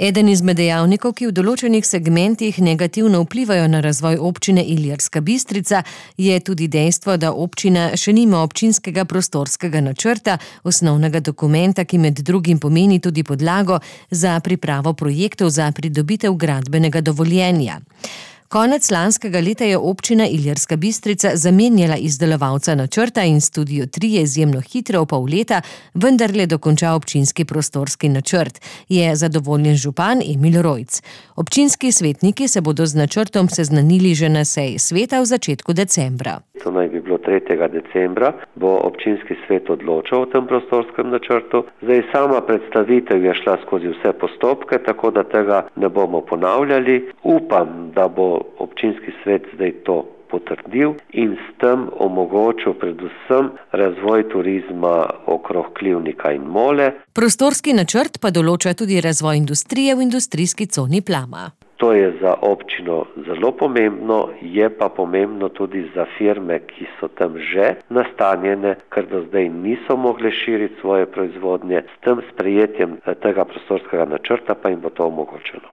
Eden izmed dejavnikov, ki v določenih segmentih negativno vplivajo na razvoj občine Ilirska Bistrica, je tudi dejstvo, da občina še nima občinskega prostorskega načrta, osnovnega dokumenta, ki med drugim pomeni tudi podlago za pripravo projektov za pridobitev gradbenega dovoljenja. Konec lanskega leta je občina Ilirska Bistrica zamenjala izdelovalca načrta in Studio 3 je izjemno hitro v pol leta vendarle dokončal občinski prostorski načrt, je zadovoljen župan Emil Rojc. Občinski svetniki se bodo z načrtom seznanili že na seji sveta v začetku decembra. To naj bi bilo 3. decembra, bo občinski svet odločal o tem prostorskem načrtu. Zdaj sama predstavitev je šla skozi vse postopke, tako da tega ne bomo ponavljali. Upam, da bo občinski svet zdaj to potrdil in s tem omogočil predvsem razvoj turizma okrog Klivnika in Mole. Prostorski načrt pa določa tudi razvoj industrije v industrijski coni Plama. To je za občino zelo pomembno, je pa pomembno tudi za firme, ki so tam že nastanjene, ker do zdaj niso mogle širiti svoje proizvodnje. S tem sprejetjem tega prostorskega načrta pa jim bo to omogočeno.